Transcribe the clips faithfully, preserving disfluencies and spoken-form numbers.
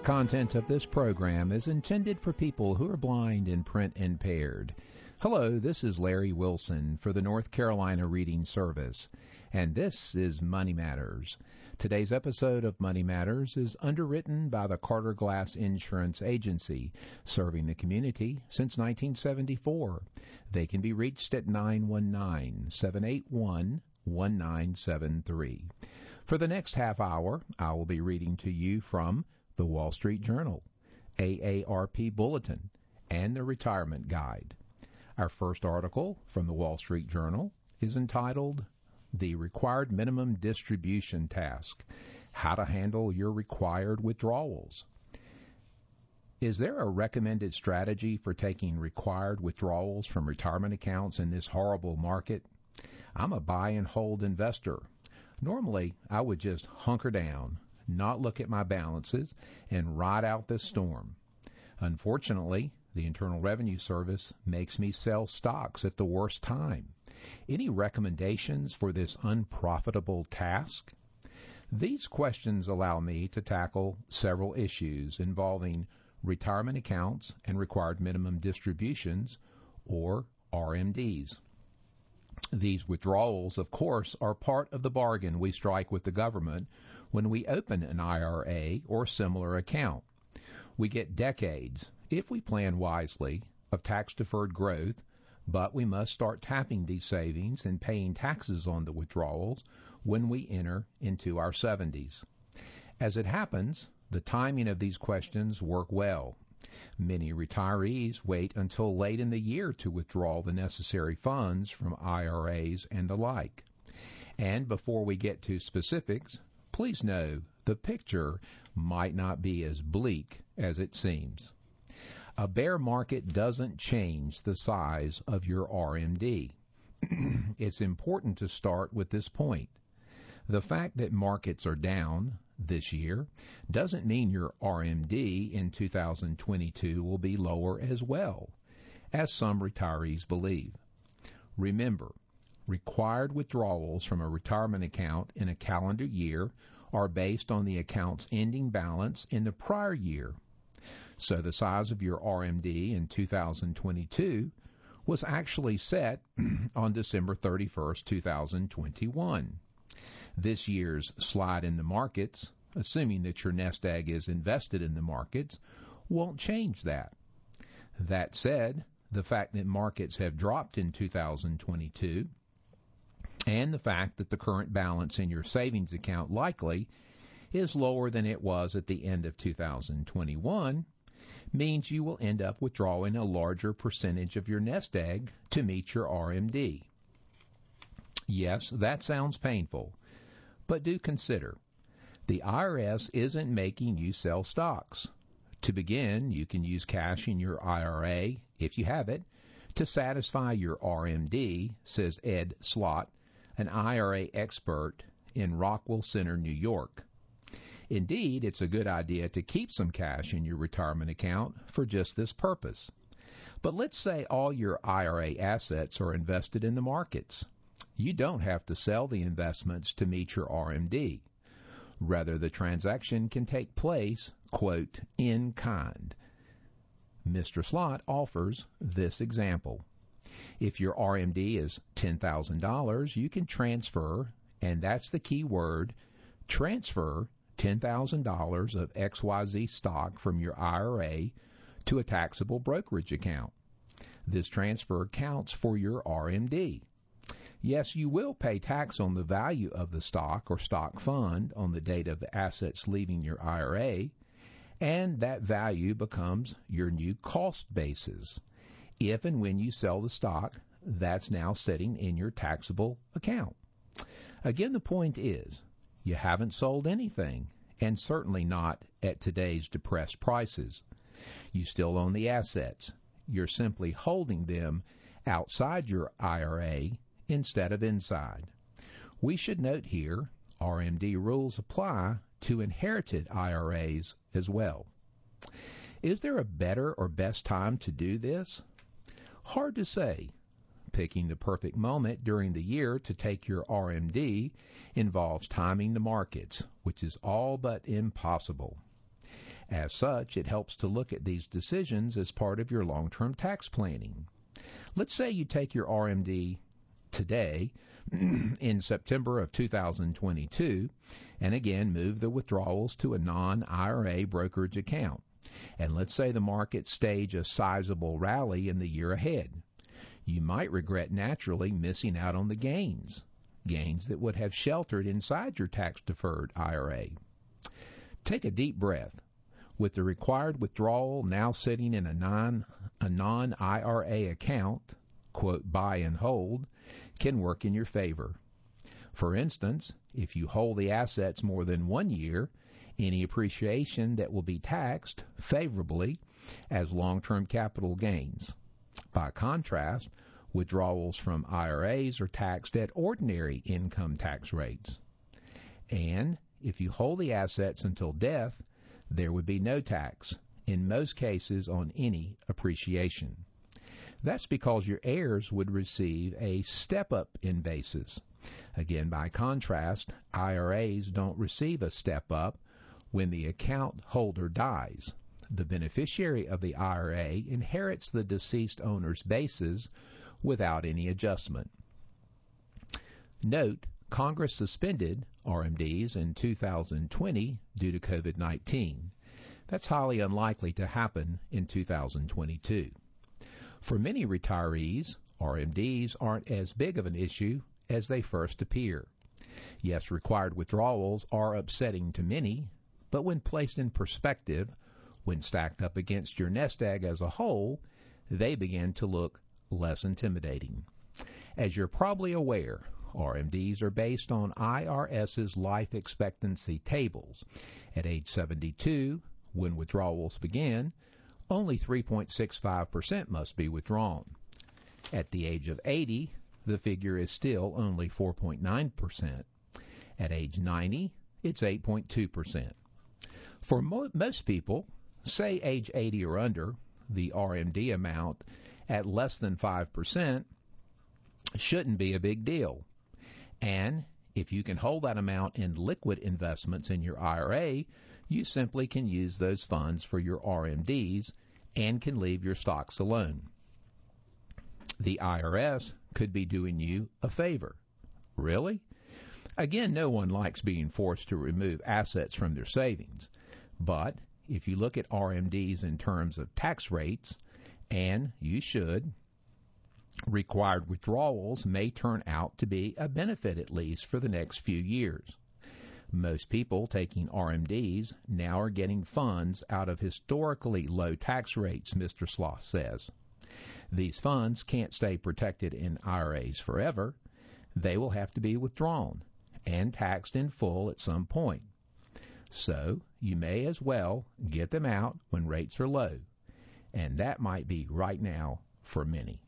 content of this program is intended for people who are blind and print impaired. Hello, this is Larry Wilson for the North Carolina Reading Service, and this is Money Matters. Today's episode of Money Matters is underwritten by the Carter Glass Insurance Agency, serving the community since nineteen seventy-four. They can be reached at nine one nine, seven eight one, one nine seven three. For the next half hour, I will be reading to you from the Wall Street Journal, A A R P Bulletin, and the Retirement Guide. Our first article from the Wall Street Journal is entitled The Required Minimum Distribution Task, How to Handle Your Required Withdrawals. Is there a recommended strategy for taking required withdrawals from retirement accounts in this horrible market? I'm a buy and hold investor. Normally, I would just hunker down, not look at my balances, and ride out this storm. Unfortunately, the Internal Revenue Service makes me sell stocks at the worst time. Any recommendations for this unprofitable task? These questions allow me to tackle several issues involving retirement accounts and required minimum distributions, or R M Ds. These withdrawals, of course, are part of the bargain we strike with the government when we open an I R A or similar account. We get decades, if we plan wisely, of tax-deferred growth, but we must start tapping these savings and paying taxes on the withdrawals when we enter into our seventies. As it happens, the timing of these questions work well. Many retirees wait until late in the year to withdraw the necessary funds from I R As and the like. And before we get to specifics, please know the picture might not be as bleak as it seems. A bear market doesn't change the size of your R M D. It's important to start with this point. The fact that markets are down this year doesn't mean your R M D in two thousand twenty-two will be lower as well, as some retirees believe. Remember, required withdrawals from a retirement account in a calendar year are based on the account's ending balance in the prior year. So the size of your R M D in two thousand twenty-two was actually set on December thirty-first, two thousand twenty-one. This year's slide in the markets, assuming that your nest egg is invested in the markets, won't change that. That said, the fact that markets have dropped in two thousand twenty-two and the fact that the current balance in your savings account likely is lower than it was at the end of two thousand twenty-one means you will end up withdrawing a larger percentage of your nest egg to meet your R M D. Yes, that sounds painful, but do consider, the I R S isn't making you sell stocks. To begin, you can use cash in your I R A, if you have it, to satisfy your R M D, says Ed Slott, an I R A expert in Rockwell Center, New York. Indeed, it's a good idea to keep some cash in your retirement account for just this purpose. But let's say all your I R A assets are invested in the markets. You don't have to sell the investments to meet your R M D. Rather, the transaction can take place, quote, in kind. Mister Slott offers this example. If your R M D is ten thousand dollars, you can transfer, and that's the key word, transfer ten thousand dollars of X Y Z stock from your I R A to a taxable brokerage account. This transfer counts for your R M D. Yes, you will pay tax on the value of the stock or stock fund on the date of the assets leaving your I R A, and that value becomes your new cost basis. If and when you sell the stock, that's now sitting in your taxable account. Again, the point is, you haven't sold anything, and certainly not at today's depressed prices. You still own the assets. You're simply holding them outside your I R A instead of inside. We should note here, R M D rules apply to inherited I R As as well. Is there a better or best time to do this? Hard to say. Picking the perfect moment during the year to take your R M D involves timing the markets, which is all but impossible. As such, it helps to look at these decisions as part of your long-term tax planning. Let's say you take your R M D today in September of two thousand twenty-two and again move the withdrawals to a non-I R A brokerage account. And let's say the market stage a sizable rally in the year ahead. You might regret naturally missing out on the gains, gains that would have sheltered inside your tax-deferred I R A. Take a deep breath. With the required withdrawal now sitting in a non a non-I R A account, quote, buy and hold, can work in your favor. For instance, if you hold the assets more than one year, any appreciation that will be taxed favorably as long-term capital gains. By contrast, withdrawals from I R As are taxed at ordinary income tax rates. And if you hold the assets until death, there would be no tax, in most cases on any appreciation. That's because your heirs would receive a step-up in basis. Again, by contrast, I R As don't receive a step-up when the account holder dies. The beneficiary of the I R A inherits the deceased owner's basis without any adjustment. Note, Congress suspended R M Ds in two thousand twenty due to COVID nineteen. That's highly unlikely to happen in two thousand twenty-two. For many retirees, R M Ds aren't as big of an issue as they first appear. Yes, required withdrawals are upsetting to many, but when placed in perspective, when stacked up against your nest egg as a whole, they begin to look less intimidating. As you're probably aware, R M Ds are based on I R S's life expectancy tables. At age seventy-two, when withdrawals begin, only three point six five percent must be withdrawn. At the age of eighty, the figure is still only four point nine percent. At age ninety, it's eight point two percent. For mo- most people, say age eighty or under, the R M D amount at less than five percent shouldn't be a big deal. And if you can hold that amount in liquid investments in your I R A, you simply can use those funds for your R M Ds and can leave your stocks alone. The I R S could be doing you a favor. Really? Again, no one likes being forced to remove assets from their savings. But if you look at R M Ds in terms of tax rates, and you should, required withdrawals may turn out to be a benefit at least for the next few years. Most people taking R M Ds now are getting funds out of historically low tax rates, Mister Sloss says. These funds can't stay protected in I R As forever. They will have to be withdrawn and taxed in full at some point. So you may as well get them out when rates are low, and that might be right now for many.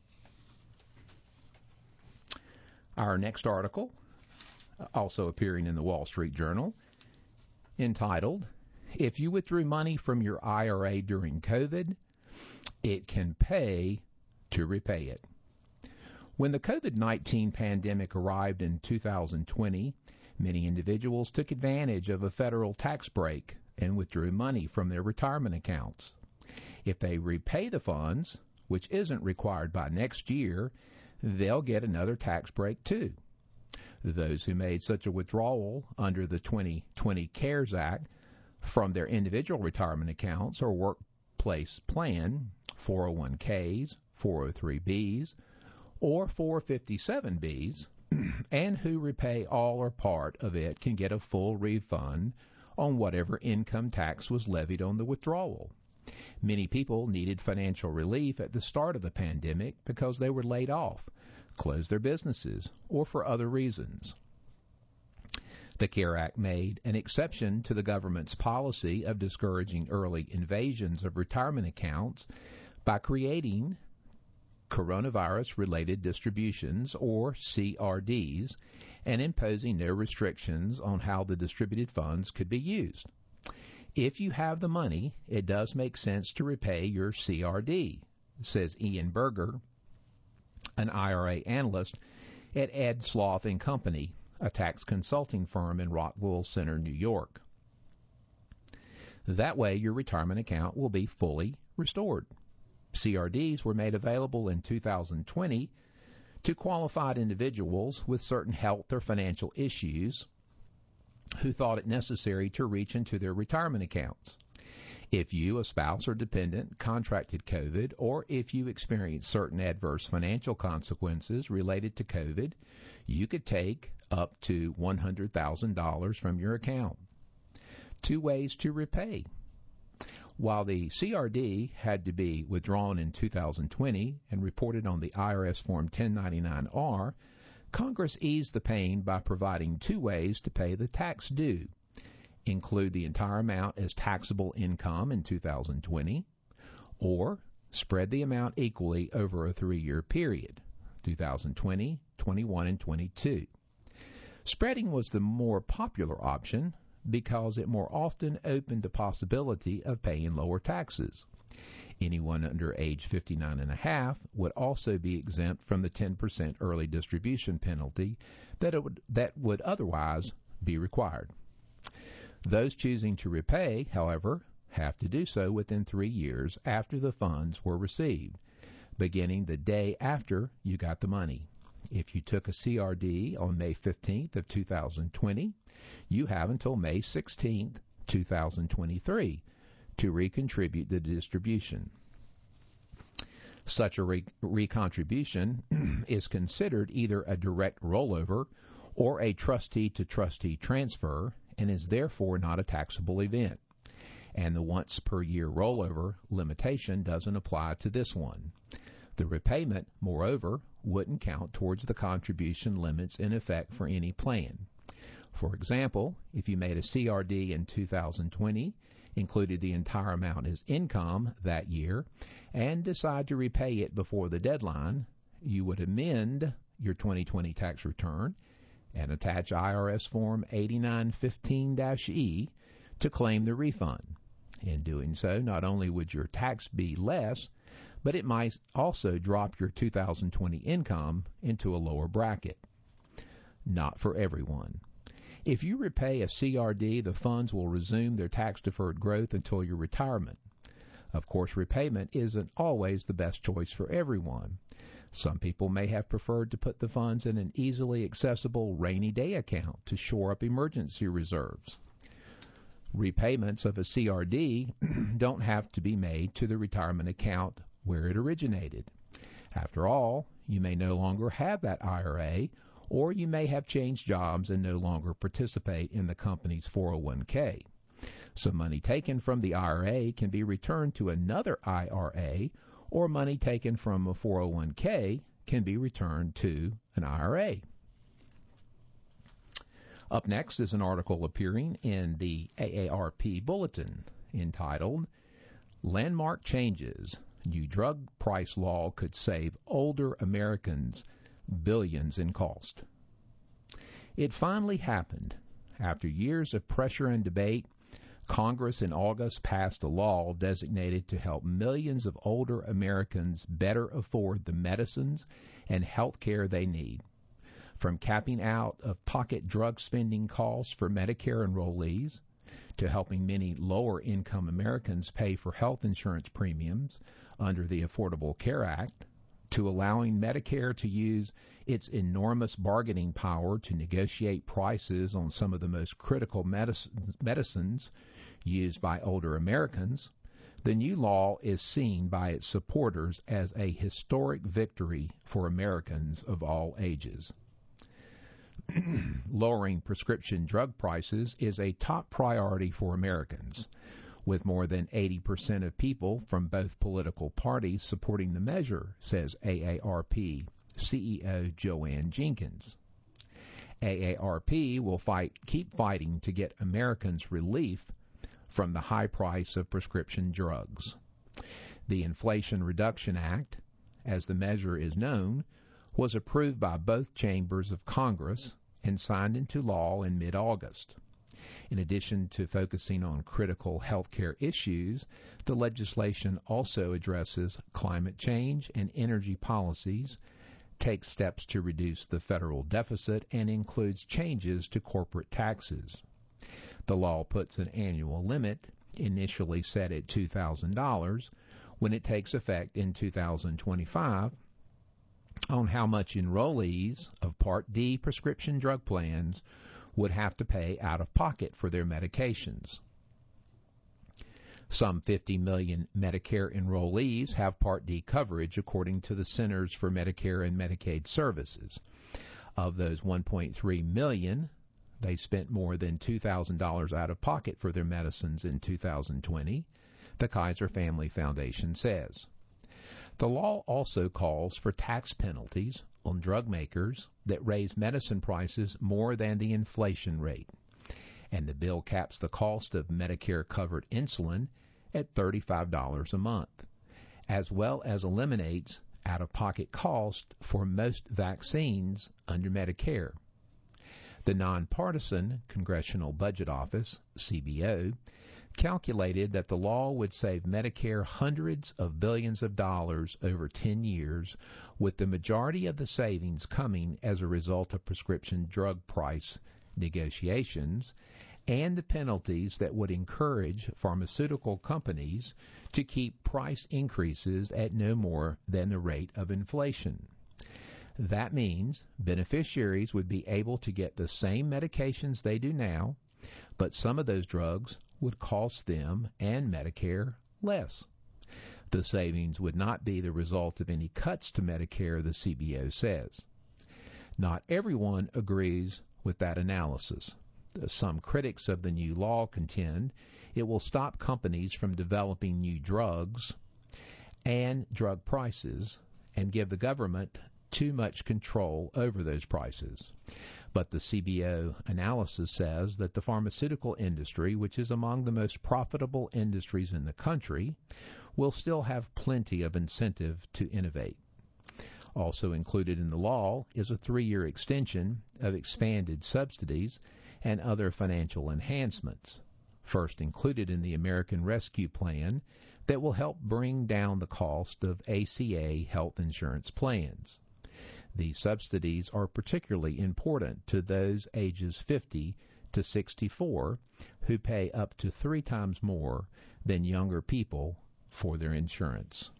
Our next article, also appearing in the Wall Street Journal, entitled, If You Withdrew Money from Your I R A During COVID, It Can Pay to Repay It. When the COVID nineteen pandemic arrived in two thousand twenty, many individuals took advantage of a federal tax break and withdrew money from their retirement accounts. If they repay the funds, which isn't required by next year, they'll get another tax break too. Those who made such a withdrawal under the twenty twenty CARES Act from their individual retirement accounts or workplace plan, four oh one Ks, four oh three Bs, or four fifty-seven Bs, and who repay all or part of it can get a full refund on whatever income tax was levied on the withdrawal. Many people needed financial relief at the start of the pandemic because they were laid off, closed their businesses, or for other reasons. The CARES Act made an exception to the government's policy of discouraging early invasions of retirement accounts by creating coronavirus-related distributions, or C R Ds, and imposing no restrictions on how the distributed funds could be used. If you have the money, it does make sense to repay your C R D, says Ian Berger, an I R A analyst at Ed Sloth and Company, a tax consulting firm in Rockville Center, New York. That way, your retirement account will be fully restored. C R Ds were made available in two thousand twenty to qualified individuals with certain health or financial issues who thought it necessary to reach into their retirement accounts. If you, a spouse or dependent, contracted COVID, or if you experienced certain adverse financial consequences related to COVID, you could take up to one hundred thousand dollars from your account. Two ways to repay. While the C R D had to be withdrawn in two thousand twenty and reported on the I R S Form ten ninety-nine R, Congress eased the pain by providing two ways to pay the tax due. Include the entire amount as taxable income in two thousand twenty, or spread the amount equally over a three-year period, two thousand twenty, twenty-one, and twenty-two. Spreading was the more popular option because it more often opened the possibility of paying lower taxes. Anyone under age fifty-nine and a half would also be exempt from the ten percent early distribution penalty that it would, that would otherwise be required. Those choosing to repay, however, have to do so within three years after the funds were received, beginning the day after you got the money. If you took a C R D on May fifteenth of two thousand twenty, you have until May sixteenth, two thousand twenty-three to recontribute the distribution. Such a re- recontribution is considered either a direct rollover or a trustee-to-trustee transfer and is therefore not a taxable event. And the once-per-year rollover limitation doesn't apply to this one. The repayment, moreover, wouldn't count towards the contribution limits in effect for any plan. For example, if you made a C R D in two thousand twenty, included the entire amount as income that year, and decide to repay it before the deadline, you would amend your twenty twenty tax return and attach I R S Form eighty-nine fifteen E to claim the refund. In doing so, not only would your tax be less, but it might also drop your two thousand twenty income into a lower bracket. Not for everyone. If you repay a C R D, the funds will resume their tax-deferred growth until your retirement. Of course, repayment isn't always the best choice for everyone. Some people may have preferred to put the funds in an easily accessible rainy day account to shore up emergency reserves. Repayments of a C R D don't have to be made to the retirement account where it originated. After all, you may no longer have that I R A, or you may have changed jobs and no longer participate in the company's four oh one k. So money taken from the I R A can be returned to another I R A, or money taken from a four oh one k can be returned to an I R A. Up next is an article appearing in the A A R P Bulletin entitled, Landmark Changes. New Drug Price Law Could Save Older Americans Billions in Cost. It finally happened. After years of pressure and debate, Congress in August passed a law designated to help millions of older Americans better afford the medicines and health care they need. From capping out of pocket drug spending costs for Medicare enrollees, to helping many lower-income Americans pay for health insurance premiums under the Affordable Care Act, to allowing Medicare to use its enormous bargaining power to negotiate prices on some of the most critical medic- medicines used by older Americans, the new law is seen by its supporters as a historic victory for Americans of all ages. Lowering prescription drug prices is a top priority for Americans, with more than eighty percent of people from both political parties supporting the measure, says A A R P C E O Joanne Jenkins. A A R P will fight, keep fighting to get Americans relief from the high price of prescription drugs. The Inflation Reduction Act, as the measure is known, was approved by both chambers of Congress and signed into law in mid-August. In addition to focusing on critical health care issues, the legislation also addresses climate change and energy policies, takes steps to reduce the federal deficit, and includes changes to corporate taxes. The law puts an annual limit initially set at two thousand dollars, when it takes effect in two thousand twenty-five, on how much enrollees of Part D prescription drug plans would have to pay out of pocket for their medications. Some fifty million Medicare enrollees have Part D coverage, according to the Centers for Medicare and Medicaid Services. Of those one point three million, they spent more than two thousand dollars out of pocket for their medicines in two thousand twenty, the Kaiser Family Foundation says. The law also calls for tax penalties on drug makers that raise medicine prices more than the inflation rate. And the bill caps the cost of Medicare-covered insulin at thirty-five dollars a month, as well as eliminates out-of-pocket cost for most vaccines under Medicare. The nonpartisan Congressional Budget Office, C B O, calculated that the law would save Medicare hundreds of billions of dollars over ten years, with the majority of the savings coming as a result of prescription drug price negotiations and the penalties that would encourage pharmaceutical companies to keep price increases at no more than the rate of inflation. That means beneficiaries would be able to get the same medications they do now, but some of those drugs would cost them and Medicare less. The savings would not be the result of any cuts to Medicare, the C B O says. Not everyone agrees with that analysis. Some critics of the new law contend it will stop companies from developing new drugs and drug prices and give the government too much control over those prices. But the C B O analysis says that the pharmaceutical industry, which is among the most profitable industries in the country, will still have plenty of incentive to innovate. Also included in the law is a three-year extension of expanded subsidies and other financial enhancements, first included in the American Rescue Plan, that will help bring down the cost of A C A health insurance plans. These subsidies are particularly important to those ages fifty to sixty-four who pay up to three times more than younger people for their insurance.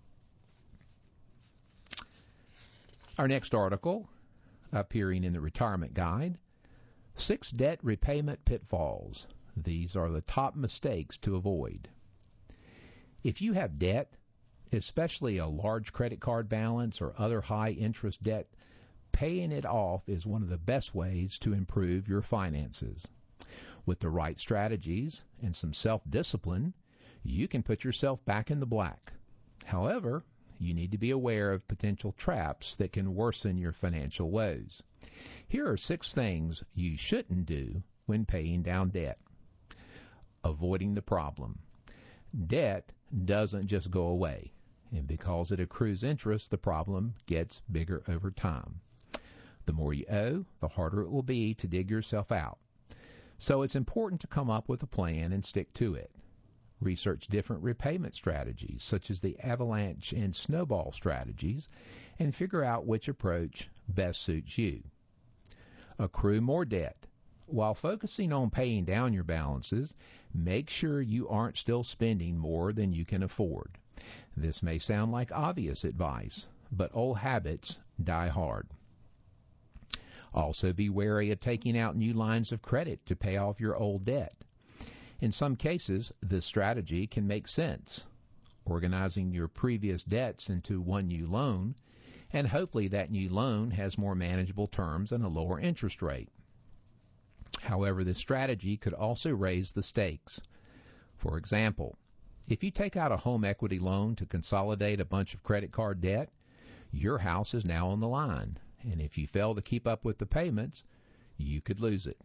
Our next article, appearing in the Retirement Guide, Six Debt Repayment Pitfalls. These are the top mistakes to avoid. If you have debt, especially a large credit card balance or other high-interest debt, paying it off is one of the best ways to improve your finances. With the right strategies and some self-discipline, you can put yourself back in the black. However, you need to be aware of potential traps that can worsen your financial woes. Here are six things you shouldn't do when paying down debt. Avoiding the problem. Debt doesn't just go away, and because it accrues interest, the problem gets bigger over time. The more you owe, the harder it will be to dig yourself out. So it's important to come up with a plan and stick to it. Research different repayment strategies, such as the avalanche and snowball strategies, and figure out which approach best suits you. Accrue more debt. While focusing on paying down your balances, make sure you aren't still spending more than you can afford. This may sound like obvious advice, but old habits die hard. Also, be wary of taking out new lines of credit to pay off your old debt. In some cases, this strategy can make sense, organizing your previous debts into one new loan, and hopefully that new loan has more manageable terms and a lower interest rate. However, this strategy could also raise the stakes. For example, if you take out a home equity loan to consolidate a bunch of credit card debt, your house is now on the line, and if you fail to keep up with the payments, you could lose it.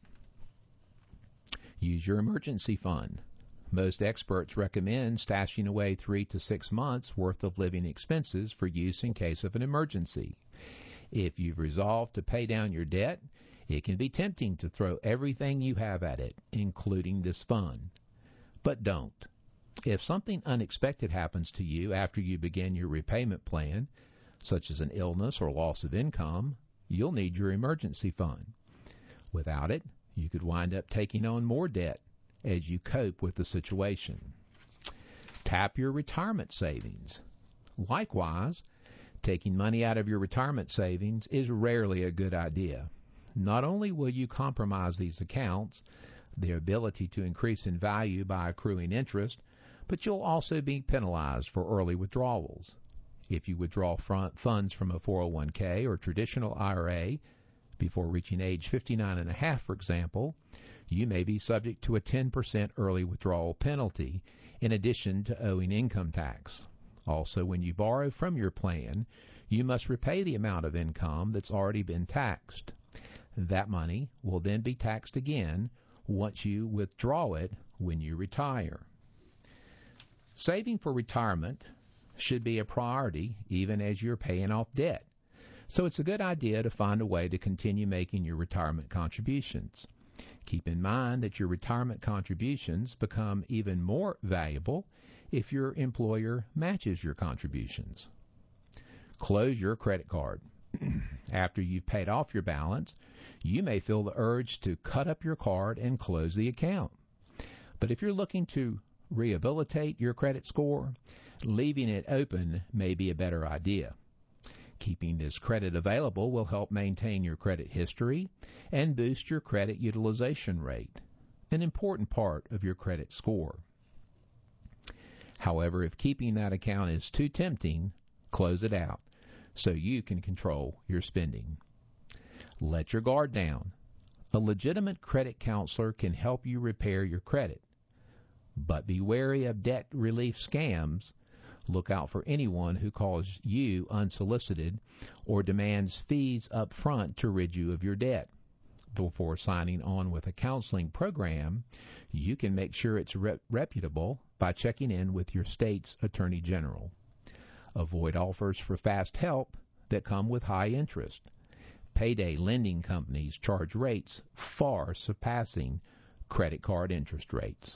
Use your emergency fund. Most experts recommend stashing away three to six months' worth of living expenses for use in case of an emergency. If you've resolved to pay down your debt, it can be tempting to throw everything you have at it, including this fund. But don't. If something unexpected happens to you after you begin your repayment plan, such as an illness or loss of income, you'll need your emergency fund. Without it, you could wind up taking on more debt as you cope with the situation. Tap your retirement savings. Likewise, taking money out of your retirement savings is rarely a good idea. Not only will you compromise these accounts, their ability to increase in value by accruing interest, but you'll also be penalized for early withdrawals. If you withdraw front funds from a four oh one k or traditional I R A before reaching age fifty-nine and a half, for example, you may be subject to a ten percent early withdrawal penalty in addition to owing income tax. Also, when you borrow from your plan, you must repay the amount of income that's already been taxed. That money will then be taxed again once you withdraw it when you retire. Saving for retirement should be a priority even as you're paying off debt. So it's a good idea to find a way to continue making your retirement contributions. Keep in mind that your retirement contributions become even more valuable if your employer matches your contributions. Close your credit card. After you've paid off your balance, you may feel the urge to cut up your card and close the account. But if you're looking to rehabilitate your credit score, leaving it open may be a better idea. Keeping this credit available will help maintain your credit history and boost your credit utilization rate, an important part of your credit score. However, if keeping that account is too tempting, close it out so you can control your spending. Let your guard down. A legitimate credit counselor can help you repair your credit, but be wary of debt relief scams. Look out for anyone who calls you unsolicited or demands fees up front to rid you of your debt. Before signing on with a counseling program, you can make sure it's rep- reputable by checking in with your state's attorney general. Avoid offers for fast help that come with high interest. Payday lending companies charge rates far surpassing credit card interest rates.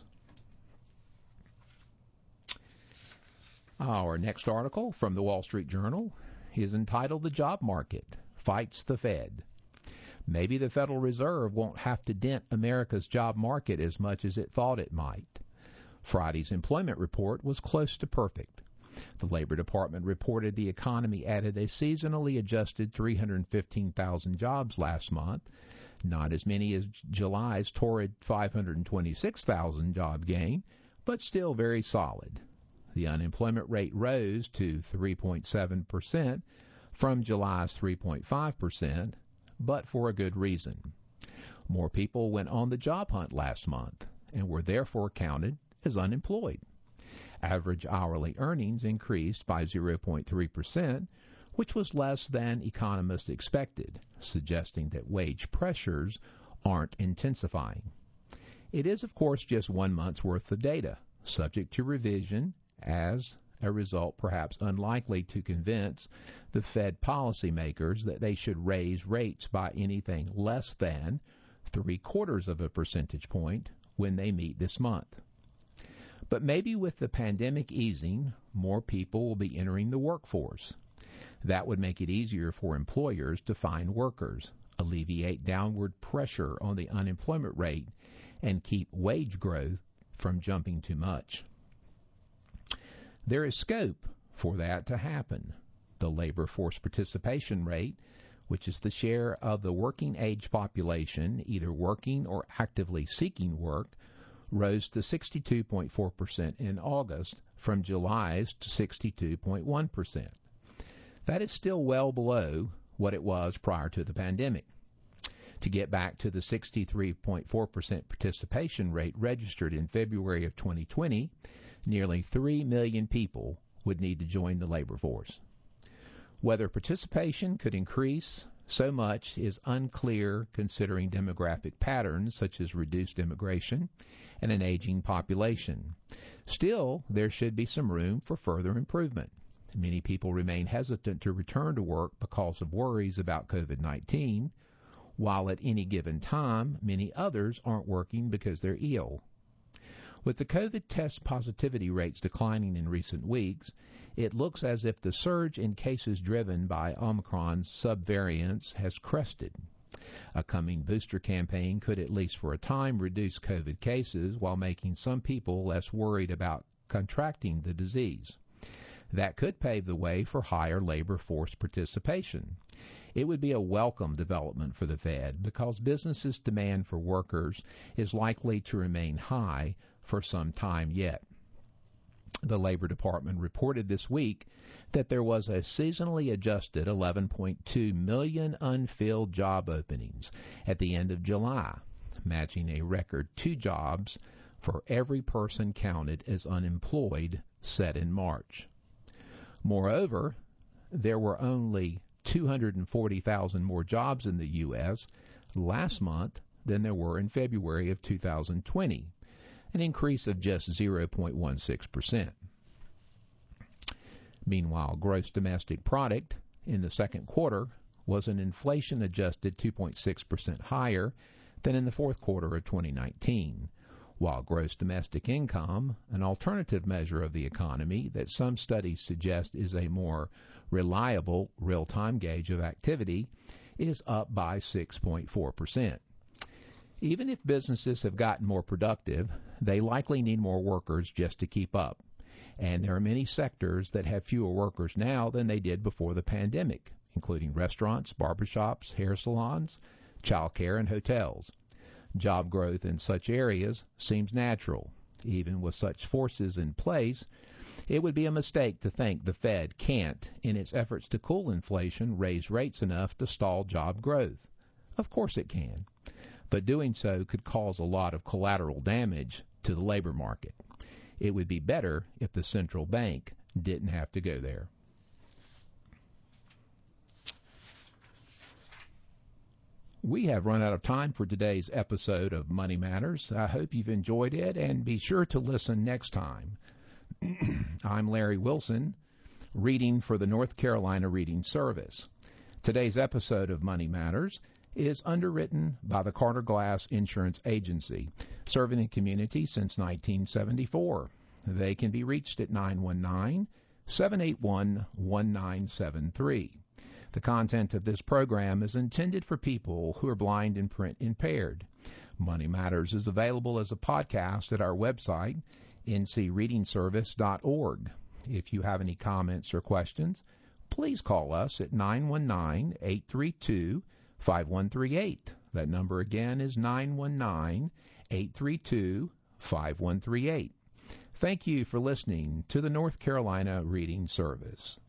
Our next article from the Wall Street Journal is entitled "The Job Market Fights the Fed." Maybe the Federal Reserve won't have to dent America's job market as much as it thought it might. Friday's employment report was close to perfect. The Labor Department reported the economy added a seasonally adjusted three hundred fifteen thousand jobs last month, not as many as July's torrid five hundred twenty-six thousand job gain, but still very solid. The unemployment rate rose to three point seven percent from July's three point five percent, but for a good reason. More people went on the job hunt last month and were therefore counted as unemployed. Average hourly earnings increased by zero point three percent, which was less than economists expected, suggesting that wage pressures aren't intensifying. It is, of course, just one month's worth of data, subject to revision, as a result perhaps unlikely to convince the Fed policymakers that they should raise rates by anything less than three quarters of a percentage point when they meet this month. But maybe with the pandemic easing, more people will be entering the workforce. That would make it easier for employers to find workers, alleviate downward pressure on the unemployment rate, and keep wage growth from jumping too much. There is scope for that to happen. The labor force participation rate, which is the share of the working age population either working or actively seeking work, rose to sixty-two point four percent in August from July's to sixty-two point one percent. That is still well below what it was prior to the pandemic. To get back to the sixty-three point four percent participation rate registered in February of twenty twenty, nearly three million people would need to join the labor force. Whether participation could increase so much is unclear considering demographic patterns such as reduced immigration and an aging population. Still, there should be some room for further improvement. Many people remain hesitant to return to work because of worries about covid nineteen, while at any given time, many others aren't working because they're ill. With the COVID test positivity rates declining in recent weeks, it looks as if the surge in cases driven by Omicron's subvariants has crested. A coming booster campaign could, at least for a time, reduce COVID cases while making some people less worried about contracting the disease. That could pave the way for higher labor force participation. It would be a welcome development for the Fed because businesses' demand for workers is likely to remain high for some time yet. The Labor Department reported this week that there was a seasonally adjusted eleven point two million unfilled job openings at the end of July, matching a record two jobs for every person counted as unemployed set in March. Moreover, there were only two hundred forty thousand more jobs in the U S last month than there were in February of two thousand twenty, an increase of just zero point one six percent. Meanwhile, gross domestic product in the second quarter was an inflation-adjusted two point six percent higher than in the fourth quarter of twenty nineteen, while gross domestic income, an alternative measure of the economy that some studies suggest is a more reliable real-time gauge of activity, is up by six point four percent. Even if businesses have gotten more productive, they likely need more workers just to keep up. And there are many sectors that have fewer workers now than they did before the pandemic, including restaurants, barbershops, hair salons, childcare, and hotels. Job growth in such areas seems natural. Even with such forces in place, it would be a mistake to think the Fed can't, in its efforts to cool inflation, raise rates enough to stall job growth. Of course it can, but doing so could cause a lot of collateral damage to the labor market. It would be better if the central bank didn't have to go there. We have run out of time for today's episode of Money Matters. I hope you've enjoyed it, and be sure to listen next time. I'm Larry Wilson, reading for the North Carolina Reading Service. Today's episode of Money Matters is underwritten by the Carter Glass Insurance Agency, serving the community since nineteen seventy-four. They can be reached at nine one nine, seven eight one, one nine seven three. The content of this program is intended for people who are blind and print impaired. Money Matters is available as a podcast at our website, n c reading service dot org. If you have any comments or questions, please call us at nine one nine, eight three two, five one three eight. That number again is nine one nine, eight three two, five one three eight. Thank you for listening to the North Carolina Reading Service.